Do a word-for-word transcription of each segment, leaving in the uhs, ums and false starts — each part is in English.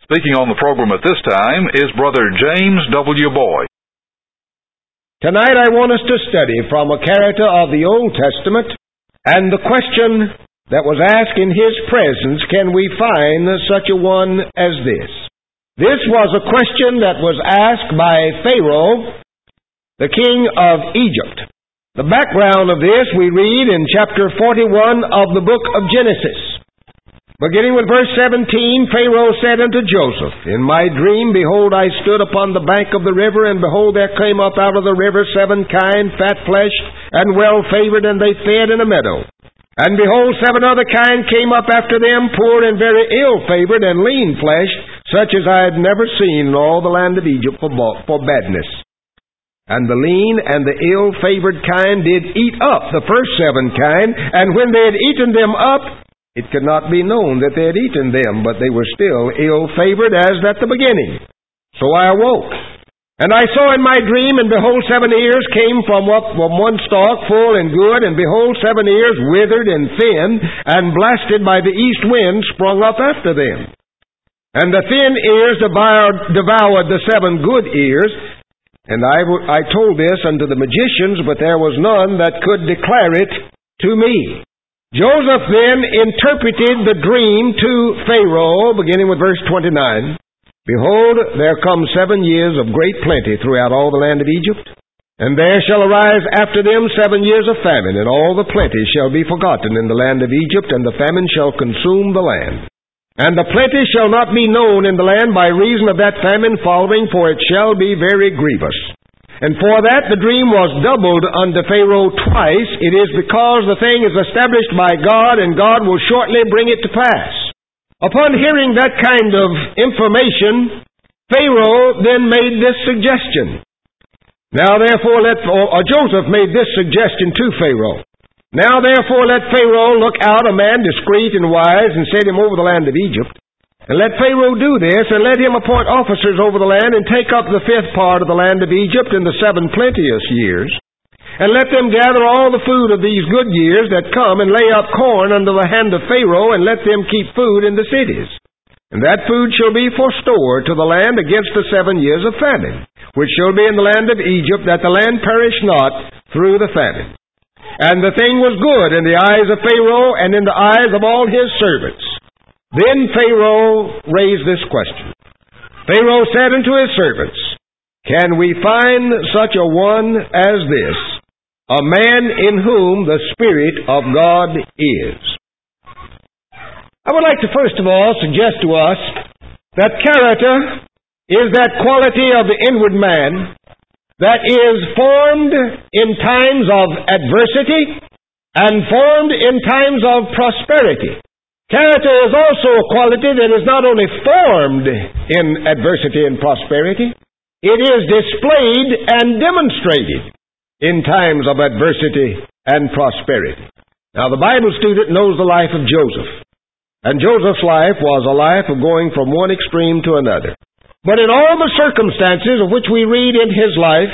Speaking on the program at this time is Brother James W. Boyd. Tonight I want us to study from a character of the Old Testament, and the question that was asked in his presence, can we find such a one as this? This was a question that was asked by Pharaoh, the king of Egypt. The background of this we read in chapter forty-one of the book of Genesis. Beginning with verse seventeen, Pharaoh said unto Joseph, In my dream, behold, I stood upon the bank of the river, and behold, there came up out of the river seven kine, fat-fleshed, and well-favored, and they fed in a meadow. And behold, seven other kine came up after them, poor and very ill-favored, and lean-fleshed, such as I had never seen in all the land of Egypt for, for badness. And the lean and the ill-favored kine did eat up the first seven kine, and when they had eaten them up, it could not be known that they had eaten them, but they were still ill-favored as at the beginning. So I awoke, and I saw in my dream, and behold, seven ears came from up from one stalk, full and good, and behold, seven ears withered and thin, and blasted by the east wind sprung up after them. And the thin ears devoured, devoured the seven good ears, and I, I told this unto the magicians, but there was none that could declare it to me. Joseph then interpreted the dream to Pharaoh, beginning with verse twenty-nine. Behold, there come seven years of great plenty throughout all the land of Egypt, and there shall arise after them seven years of famine, and all the plenty shall be forgotten in the land of Egypt, and the famine shall consume the land. And the plenty shall not be known in the land by reason of that famine following, for it shall be very grievous. And for that the dream was doubled unto Pharaoh twice. It is because the thing is established by God, and God will shortly bring it to pass. Upon hearing that kind of information, Pharaoh then made this suggestion. Now therefore let, or, or Joseph made this suggestion to Pharaoh. Now therefore let Pharaoh look out a man discreet and wise, and set him over the land of Egypt. And let Pharaoh do this, and let him appoint officers over the land, and take up the fifth part of the land of Egypt in the seven plenteous years. And let them gather all the food of these good years that come, and lay up corn under the hand of Pharaoh, and let them keep food in the cities. And that food shall be for store to the land against the seven years of famine, which shall be in the land of Egypt, that the land perish not through the famine. And the thing was good in the eyes of Pharaoh, and in the eyes of all his servants. Then Pharaoh raised this question. Pharaoh said unto his servants, Can we find such a one as this, a man in whom the Spirit of God is? I would like to first of all suggest to us that character is that quality of the inward man that is formed in times of adversity and formed in times of prosperity. Character is also a quality that is not only formed in adversity and prosperity, it is displayed and demonstrated in times of adversity and prosperity. Now, the Bible student knows the life of Joseph, and Joseph's life was a life of going from one extreme to another. But in all the circumstances of which we read in his life,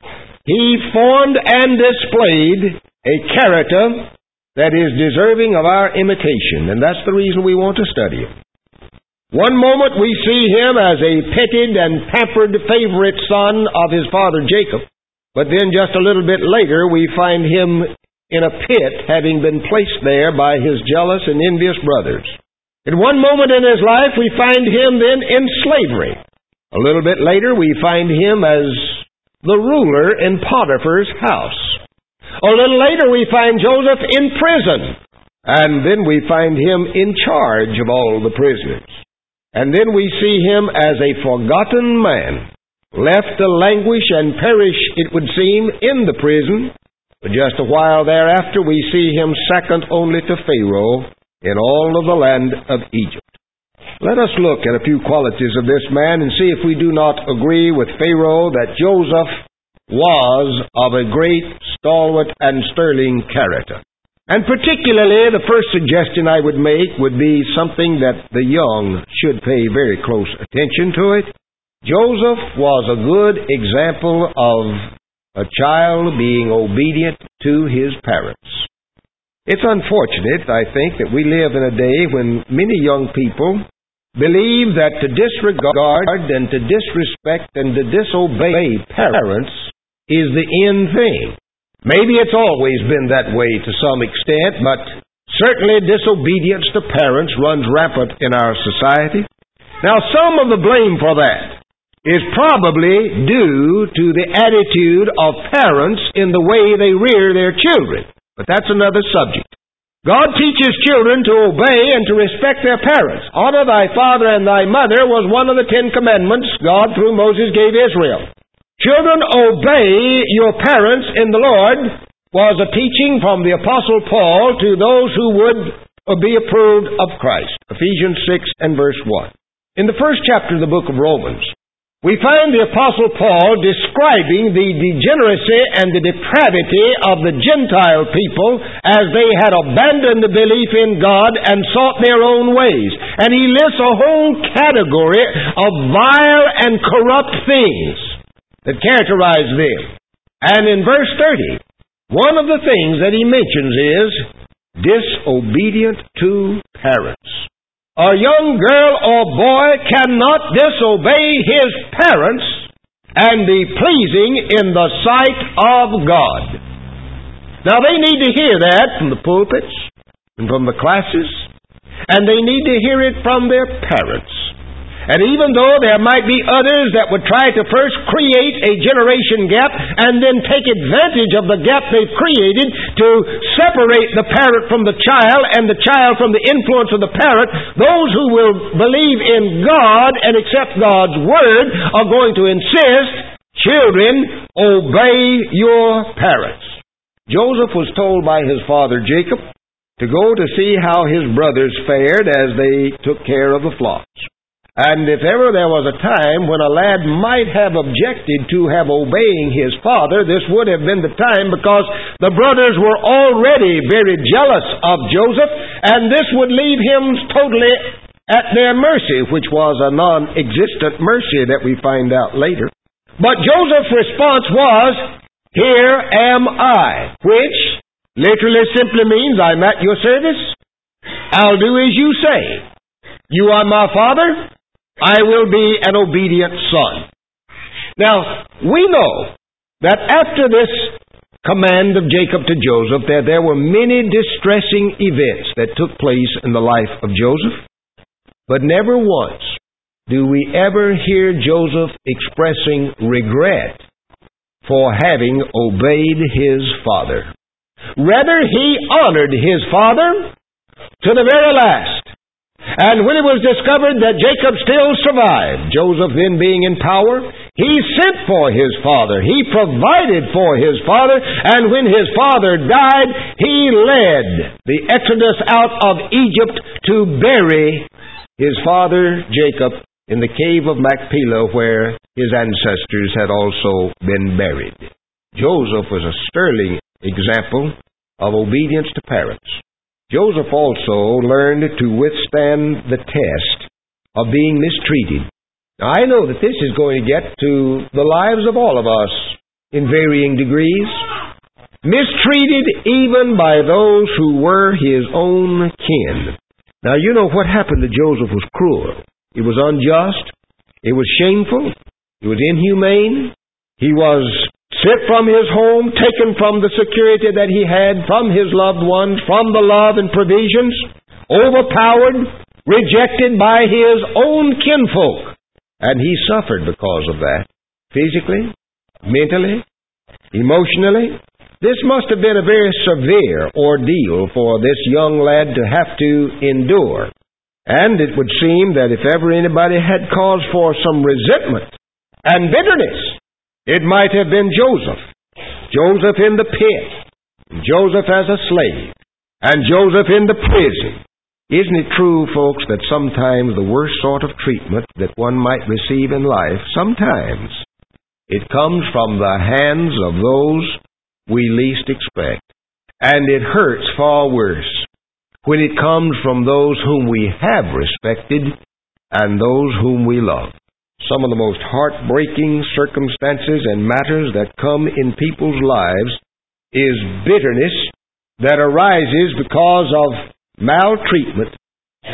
he formed and displayed a character that is deserving of our imitation, and that's the reason we want to study him. One moment we see him as a petted and pampered favorite son of his father Jacob, but then just a little bit later we find him in a pit, having been placed there by his jealous and envious brothers. In one moment in his life we find him then in slavery. A little bit later we find him as the ruler in Potiphar's house. A little later we find Joseph in prison, and then we find him in charge of all the prisoners. And then we see him as a forgotten man, left to languish and perish, it would seem, in the prison. But just a while thereafter we see him second only to Pharaoh in all of the land of Egypt. Let us look at a few qualities of this man and see if we do not agree with Pharaoh that Joseph was of a great, stalwart, and sterling character. And particularly, the first suggestion I would make would be something that the young should pay very close attention to it. Joseph was a good example of a child being obedient to his parents. It's unfortunate, I think, that we live in a day when many young people believe that to disregard and to disrespect and to disobey parents is the end thing. Maybe it's always been that way to some extent, but certainly disobedience to parents runs rampant in our society. Now, some of the blame for that is probably due to the attitude of parents in the way they rear their children. But that's another subject. God teaches children to obey and to respect their parents. Honor thy father and thy mother was one of the Ten Commandments God through Moses gave Israel. Children, obey your parents in the Lord was a teaching from the Apostle Paul to those who would be approved of Christ. Ephesians six and verse one. In the first chapter of the book of Romans, we find the Apostle Paul describing the degeneracy and the depravity of the Gentile people as they had abandoned the belief in God and sought their own ways. And he lists a whole category of vile and corrupt things that characterize them. And in verse thirty, one of the things that he mentions is disobedient to parents. A young girl or boy cannot disobey his parents and be pleasing in the sight of God. Now, they need to hear that from the pulpits and from the classes, and they need to hear it from their parents. And even though there might be others that would try to first create a generation gap and then take advantage of the gap they've created to separate the parent from the child and the child from the influence of the parent, those who will believe in God and accept God's Word are going to insist, children, obey your parents. Joseph was told by his father Jacob to go to see how his brothers fared as they took care of the flocks. And if ever there was a time when a lad might have objected to have obeying his father, this would have been the time, because the brothers were already very jealous of Joseph, and this would leave him totally at their mercy, which was a non-existent mercy that we find out later. But Joseph's response was, "Here am I," which literally simply means, "I'm at your service. I'll do as you say. You are my father. I will be an obedient son." Now, we know that after this command of Jacob to Joseph, that there were many distressing events that took place in the life of Joseph. But never once do we ever hear Joseph expressing regret for having obeyed his father. Rather, he honored his father to the very last. And when it was discovered that Jacob still survived, Joseph then being in power, he sent for his father. He provided for his father. And when his father died, he led the exodus out of Egypt to bury his father Jacob in the cave of Machpelah, where his ancestors had also been buried. Joseph was a sterling example of obedience to parents. Joseph also learned to withstand the test of being mistreated. Now, I know that this is going to get to the lives of all of us in varying degrees. Mistreated even by those who were his own kin. Now, you know what happened to Joseph was cruel. It was unjust. It was shameful. It was inhumane. He was sent from his home, taken from the security that he had, from his loved ones, from the love and provisions, overpowered, rejected by his own kinfolk. And he suffered because of that. Physically, mentally, emotionally. This must have been a very severe ordeal for this young lad to have to endure. And it would seem that if ever anybody had cause for some resentment and bitterness, it might have been Joseph. Joseph in the pit, Joseph as a slave, and Joseph in the prison. Isn't it true, folks, that sometimes the worst sort of treatment that one might receive in life, sometimes it comes from the hands of those we least expect. And it hurts far worse when it comes from those whom we have respected and those whom we love. Some of the most heartbreaking circumstances and matters that come in people's lives is bitterness that arises because of maltreatment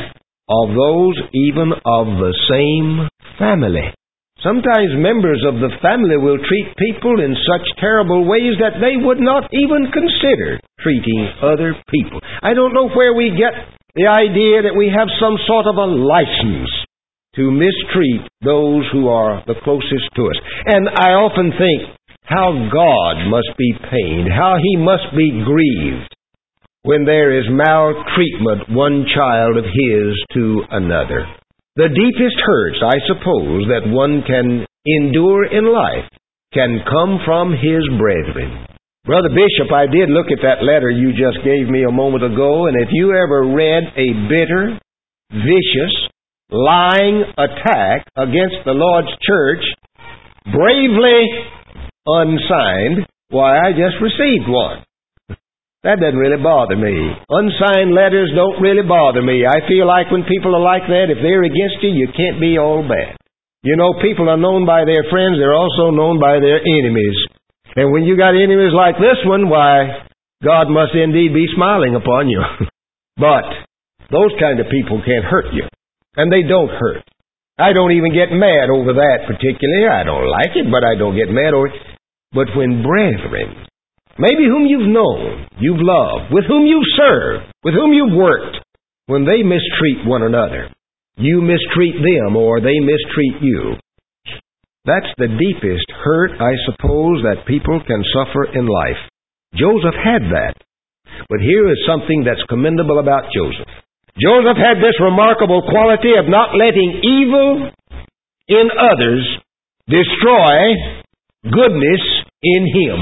of those even of the same family. Sometimes members of the family will treat people in such terrible ways that they would not even consider treating other people. I don't know where we get the idea that we have some sort of a license to mistreat those who are the closest to us. And I often think how God must be pained, how He must be grieved when there is maltreatment one child of His to another. The deepest hurts, I suppose, that one can endure in life can come from his brethren. Brother Bishop, I did look at that letter you just gave me a moment ago, and if you ever read a bitter, vicious, lying attack against the Lord's church, bravely unsigned, why, I just received one. That doesn't really bother me. Unsigned letters don't really bother me. I feel like when people are like that, if they're against you, you can't be all bad. You know, people are known by their friends. They're also known by their enemies. And when you got enemies like this one, why, God must indeed be smiling upon you. But those kind of people can't hurt you. And they don't hurt. I don't even get mad over that particularly. I don't like it, but I don't get mad over it. But when brethren, maybe whom you've known, you've loved, with whom you've served, with whom you've worked, when they mistreat one another, you mistreat them or they mistreat you, that's the deepest hurt, I suppose, that people can suffer in life. Joseph had that. But here is something that's commendable about Joseph. Joseph had this remarkable quality of not letting evil in others destroy goodness in him.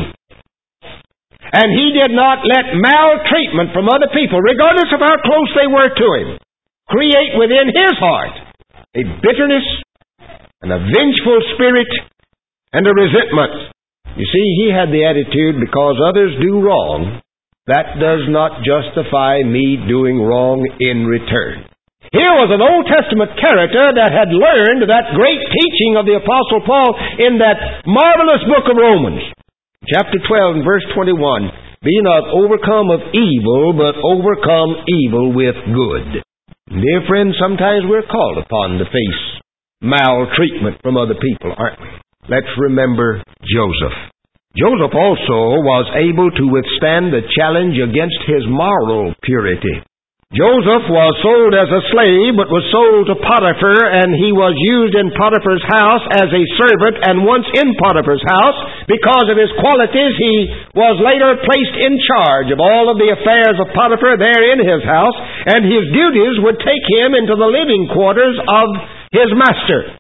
And he did not let maltreatment from other people, regardless of how close they were to him, create within his heart a bitterness, and a vengeful spirit, and a resentment. You see, he had the attitude, because others do wrong, that does not justify me doing wrong in return. Here was an Old Testament character that had learned that great teaching of the Apostle Paul in that marvelous book of Romans. Chapter twelve and verse twenty-one, be not overcome of evil, but overcome evil with good. Dear friends, sometimes we're called upon to face maltreatment from other people, aren't we? Let's remember Joseph. Joseph also was able to withstand the challenge against his moral purity. Joseph was sold as a slave, but was sold to Potiphar, and he was used in Potiphar's house as a servant, and once in Potiphar's house, because of his qualities, he was later placed in charge of all of the affairs of Potiphar there in his house, and his duties would take him into the living quarters of his master.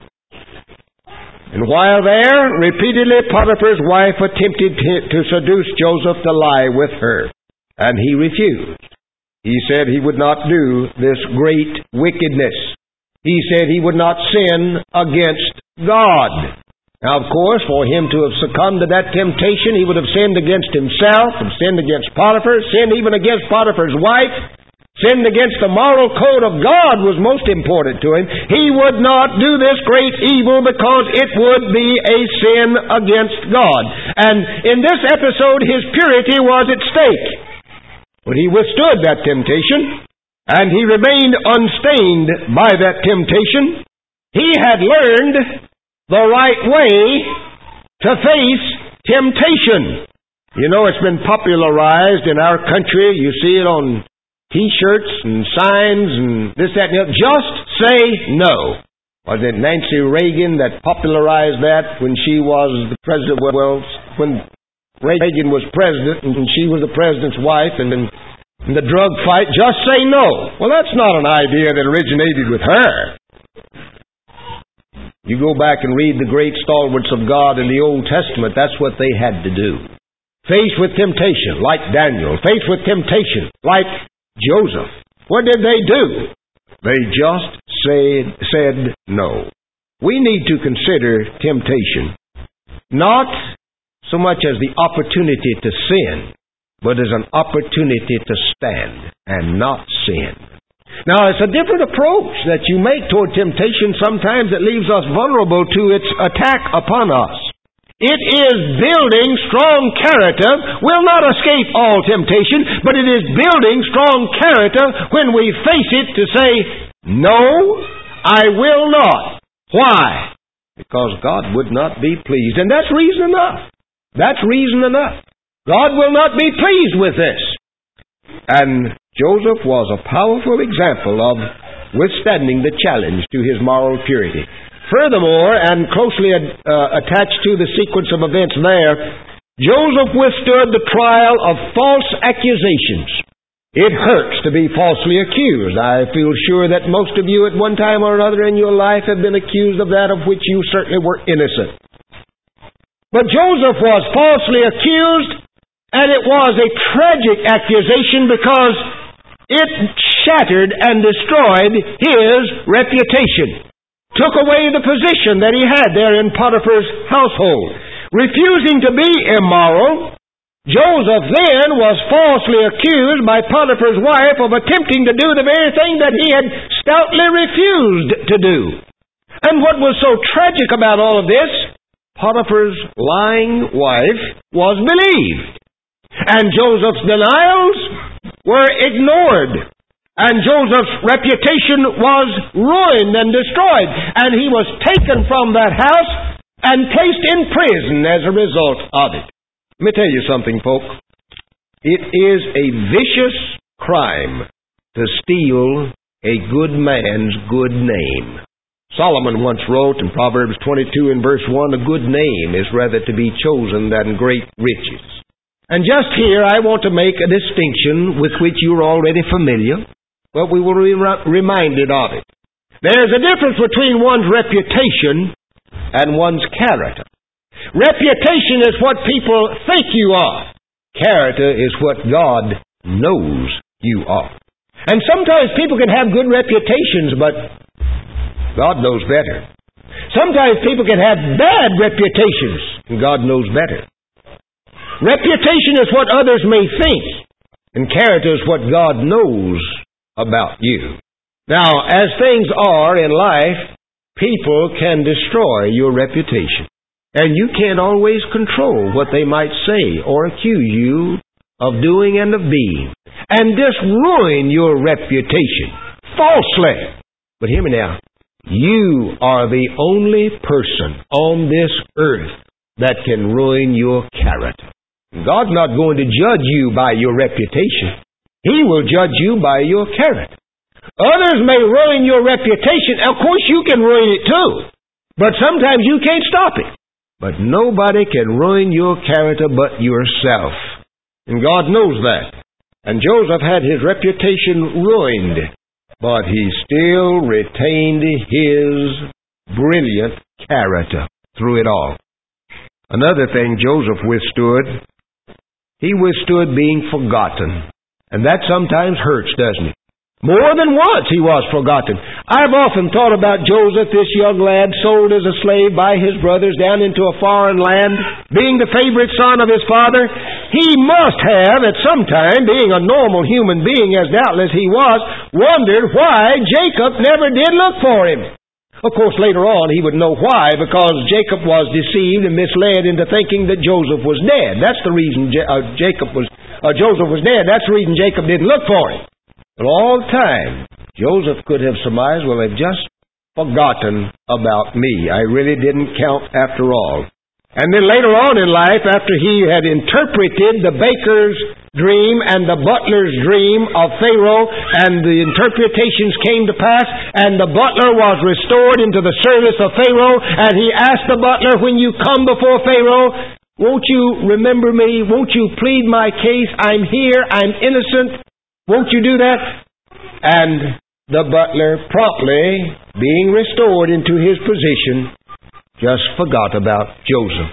And while there, repeatedly Potiphar's wife attempted to seduce Joseph to lie with her, and he refused. He said he would not do this great wickedness. He said he would not sin against God. Now, of course, for him to have succumbed to that temptation, he would have sinned against himself, and sinned against Potiphar, sinned even against Potiphar's wife, sinned against the moral code of God was most important to him. He would not do this great evil because it would be a sin against God. And in this episode, his purity was at stake. But he withstood that temptation, and he remained unstained by that temptation. He had learned the right way to face temptation. You know, it's been popularized in our country. You see it on T-shirts and signs and this, that, and the other. Just say no. Was it Nancy Reagan that popularized that when she was the president? Well, when Reagan was president and she was the president's wife, and then in the drug fight, just say no. Well, that's not an idea that originated with her. You go back and read the great stalwarts of God in the Old Testament, that's what they had to do. Faced with temptation, like Daniel. Faced with temptation, like Joseph. What did they do? They just said, said no. We need to consider temptation not so much as the opportunity to sin, but as an opportunity to stand and not sin. Now, it's a different approach that you make toward temptation. Sometimes it leaves us vulnerable to its attack upon us. It is building strong character. We'll not escape all temptation, but it is building strong character when we face it to say, No, I will not. Why? Because God would not be pleased. And that's reason enough. That's reason enough. God will not be pleased with this. And Joseph was a powerful example of withstanding the challenge to his moral purity. Furthermore, and closely uh, attached to the sequence of events there, Joseph withstood the trial of false accusations. It hurts to be falsely accused. I feel sure that most of you at one time or another in your life have been accused of that of which you certainly were innocent. But Joseph was falsely accused, and it was a tragic accusation because it shattered and destroyed his reputation. Took away the position that he had there in Potiphar's household. Refusing to be immoral, Joseph then was falsely accused by Potiphar's wife of attempting to do the very thing that he had stoutly refused to do. And what was so tragic about all of this, Potiphar's lying wife was believed. And Joseph's denials were ignored. And Joseph's reputation was ruined and destroyed. And he was taken from that house and placed in prison as a result of it. Let me tell you something, folks. It is a vicious crime to steal a good man's good name. Solomon once wrote in Proverbs twenty-two and verse one, a good name is rather to be chosen than great riches. And just here I want to make a distinction with which you're already familiar, but we will be reminded of it. There's a difference between one's reputation and one's character. Reputation is what people think you are. Character is what God knows you are. And sometimes people can have good reputations, but God knows better. Sometimes people can have bad reputations, and God knows better. Reputation is what others may think, and character is what God knows about you. Now, as things are in life, people can destroy your reputation. And you can't always control what they might say or accuse you of doing and of being. And just ruin your reputation falsely. But hear me now. You are the only person on this earth that can ruin your character. God's not going to judge you by your reputation. He will judge you by your character. Others may ruin your reputation. Of course, you can ruin it too. But sometimes you can't stop it. But nobody can ruin your character but yourself. And God knows that. And Joseph had his reputation ruined, but he still retained his brilliant character through it all. Another thing Joseph withstood, he withstood being forgotten. And that sometimes hurts, doesn't it? More than once he was forgotten. I've often thought about Joseph, this young lad sold as a slave by his brothers down into a foreign land, being the favorite son of his father. He must have, at some time, being a normal human being, as doubtless he was, wondered why Jacob never did look for him. Of course, later on he would know why, because Jacob was deceived and misled into thinking that Joseph was dead. That's the reason J- uh, Jacob was, uh, Joseph was dead. That's the reason Jacob didn't look for him. But all the time, Joseph could have surmised, well, they've just forgotten about me. I really didn't count after all. And then later on in life, after he had interpreted the baker's dream and the butler's dream of Pharaoh, and the interpretations came to pass, and the butler was restored into the service of Pharaoh, and he asked the butler, when you come before Pharaoh, won't you remember me? Won't you plead my case? I'm here. I'm innocent. Won't you do that? And the butler, promptly being restored into his position, just forgot about Joseph.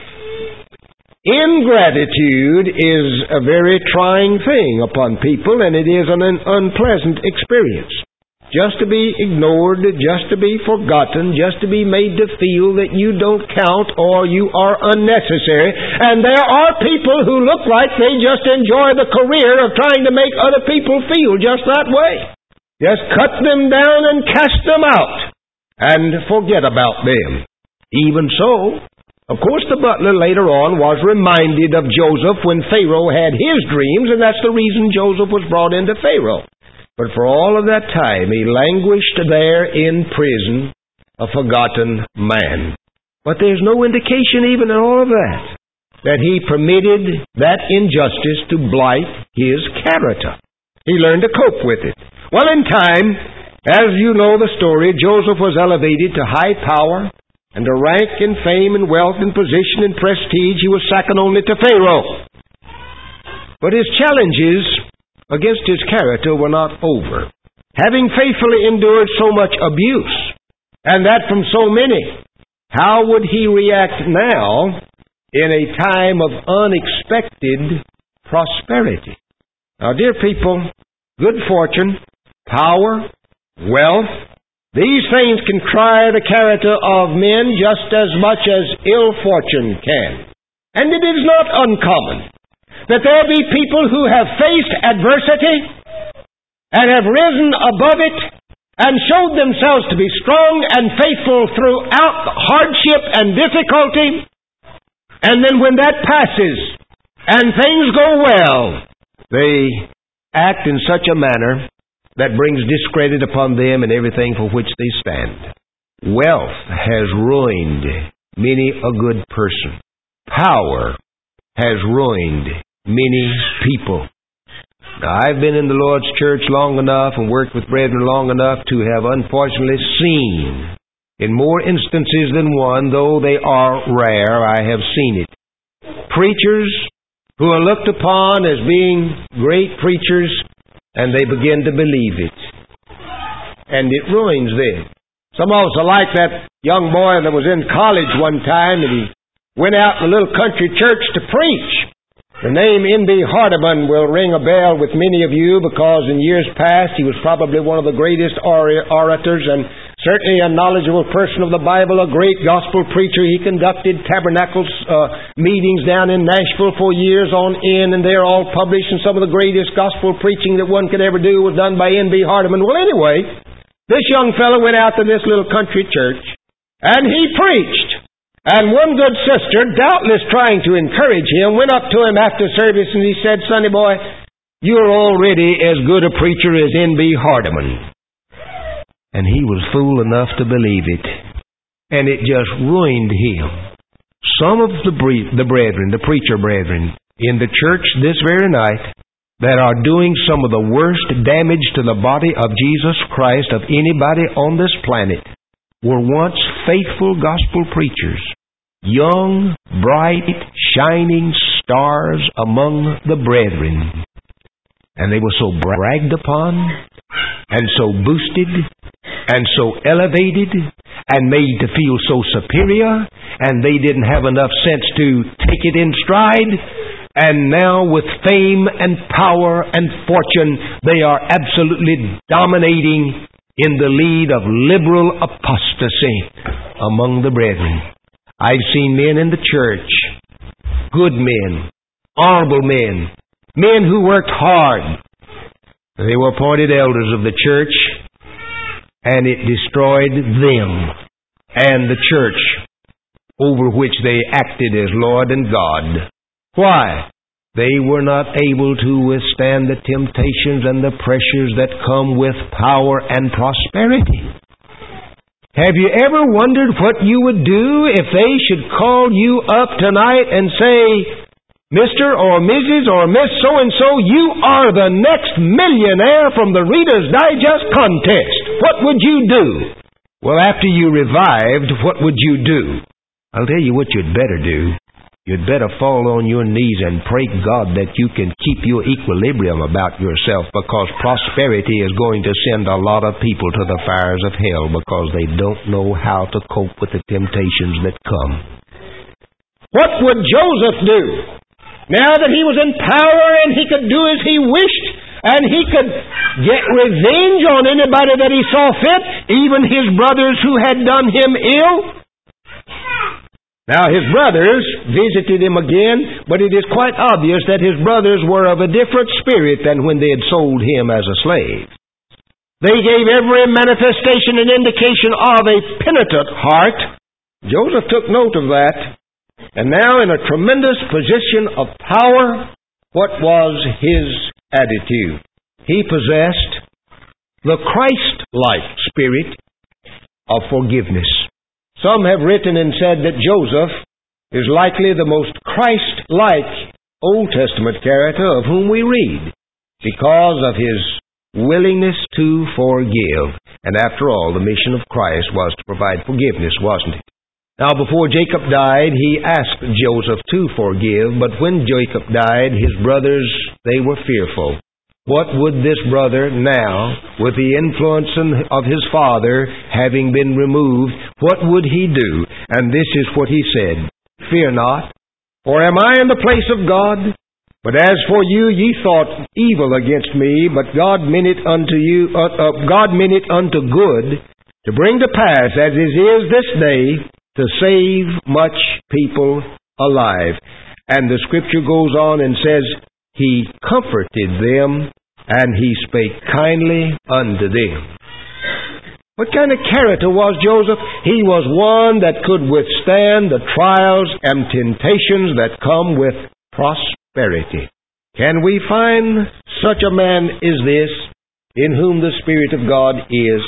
Ingratitude is a very trying thing upon people, and it is an unpleasant experience. Just to be ignored, just to be forgotten, just to be made to feel that you don't count or you are unnecessary. And there are people who look like they just enjoy the career of trying to make other people feel just that way. Just cut them down and cast them out and forget about them. Even so, of course the butler later on was reminded of Joseph when Pharaoh had his dreams, and that's the reason Joseph was brought into Pharaoh. But for all of that time, he languished there in prison, a forgotten man. But there's no indication even in all of that, that he permitted that injustice to blight his character. He learned to cope with it. Well, in time, as you know the story, Joseph was elevated to high power and to rank and fame and wealth and position and prestige. He was second only to Pharaoh. But his challenges against his character were not over. Having faithfully endured so much abuse, and that from so many, how would he react now in a time of unexpected prosperity? Now, dear people, good fortune, power, wealth, these things can try the character of men just as much as ill fortune can. And it is not uncommon that there be people who have faced adversity and have risen above it and showed themselves to be strong and faithful throughout hardship and difficulty. And then when that passes and things go well, they act in such a manner that brings discredit upon them and everything for which they stand. Wealth has ruined many a good person. Power has ruined many people. Now, I've been in the Lord's church long enough and worked with brethren long enough to have unfortunately seen, in more instances than one, though they are rare, I have seen it, preachers who are looked upon as being great preachers, and they begin to believe it. And it ruins them. Some of us are like that young boy that was in college one time, and he went out in a little country church to preach. The name N B Hardeman will ring a bell with many of you because in years past he was probably one of the greatest orators and certainly a knowledgeable person of the Bible, a great gospel preacher. He conducted tabernacles uh, meetings down in Nashville for years on end, and they're all published, and some of the greatest gospel preaching that one could ever do was done by N B Hardeman. Well, anyway, this young fellow went out to this little country church, and he preached. And one good sister, doubtless trying to encourage him, went up to him after service and he said, "Sonny boy, you're already as good a preacher as N B Hardeman." And he was fool enough to believe it. And it just ruined him. Some of the, bre- the brethren, the preacher brethren, in the church this very night, that are doing some of the worst damage to the body of Jesus Christ of anybody on this planet, were once faithful gospel preachers. Young, bright, shining stars among the brethren. And they were so bragged upon, and so boosted, and so elevated, and made to feel so superior, and they didn't have enough sense to take it in stride. And now with fame and power and fortune, they are absolutely dominating in the lead of liberal apostasy among the brethren. I've seen men in the church, good men, honorable men, men who worked hard. They were appointed elders of the church, and it destroyed them and the church over which they acted as Lord and God. Why? They were not able to withstand the temptations and the pressures that come with power and prosperity. Have you ever wondered what you would do if they should call you up tonight and say, "Mister or Missus or Miss So-and-so, you are the next millionaire from the Reader's Digest contest. What would you do?" Well, after you revived, what would you do? I'll tell you what you'd better do. You'd better fall on your knees and pray God that you can keep your equilibrium about yourself, because prosperity is going to send a lot of people to the fires of hell because they don't know how to cope with the temptations that come. What would Joseph do? Now that he was in power and he could do as he wished and he could get revenge on anybody that he saw fit, even his brothers who had done him ill. Now, his brothers visited him again, but it is quite obvious that his brothers were of a different spirit than when they had sold him as a slave. They gave every manifestation and indication of a penitent heart. Joseph took note of that. And now, in a tremendous position of power, what was his attitude? He possessed the Christ-like spirit of forgiveness. Some have written and said that Joseph is likely the most Christ-like Old Testament character of whom we read, because of his willingness to forgive. And after all, the mission of Christ was to provide forgiveness, wasn't it? Now, before Jacob died, he asked Joseph to forgive, but when Jacob died, his brothers, they were fearful. What would this brother now, with the influence of his father having been removed, what would he do? And this is what he said, "Fear not, for am I in the place of God? But as for you, ye thought evil against me, but God meant it unto you, uh, uh, God meant it unto good, to bring to pass, as it is this day, to save much people alive." And the Scripture goes on and says, "He comforted them, and he spake kindly unto them." What kind of character was Joseph? He was one that could withstand the trials and temptations that come with prosperity. Can we find such a man as this, in whom the Spirit of God is?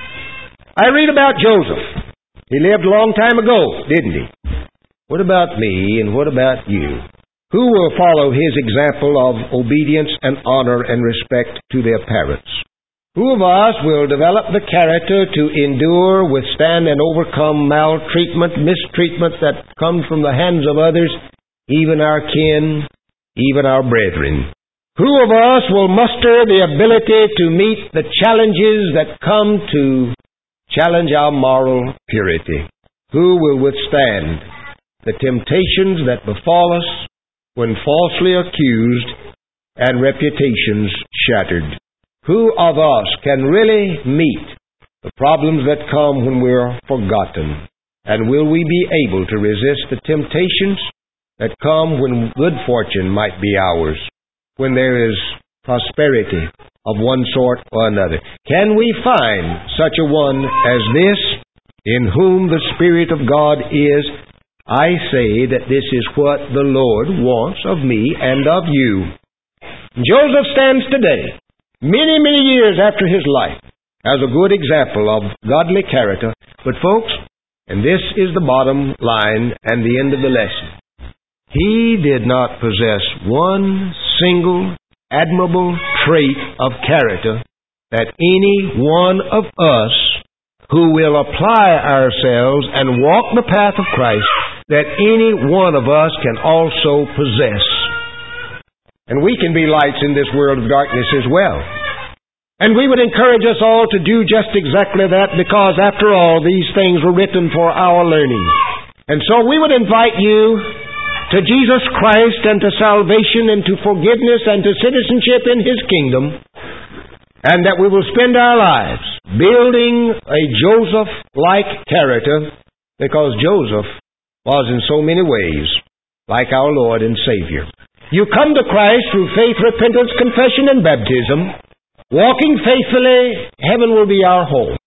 I read about Joseph. He lived a long time ago, didn't he? What about me, and what about you? Who will follow his example of obedience and honor and respect to their parents? Who of us will develop the character to endure, withstand, and overcome maltreatment, mistreatment that comes from the hands of others, even our kin, even our brethren? Who of us will muster the ability to meet the challenges that come to challenge our moral purity? Who will withstand the temptations that befall us when falsely accused and reputations shattered? Who of us can really meet the problems that come when we're forgotten? And will we be able to resist the temptations that come when good fortune might be ours, when there is prosperity of one sort or another? Can we find such a one as this, in whom the Spirit of God is? I say that this is what the Lord wants of me and of you. Joseph stands today, many, many years after his life, as a good example of godly character. But folks, and this is the bottom line and the end of the lesson, he did not possess one single admirable trait of character that any one of us who will apply ourselves and walk the path of Christ, that any one of us can also possess. And we can be lights in this world of darkness as well. And we would encourage us all to do just exactly that, because after all, these things were written for our learning. And so we would invite you to Jesus Christ and to salvation and to forgiveness and to citizenship in His kingdom, and that we will spend our lives building a Joseph-like character, because Joseph was in so many ways like our Lord and Savior. You come to Christ through faith, repentance, confession, and baptism. Walking faithfully, heaven will be our home.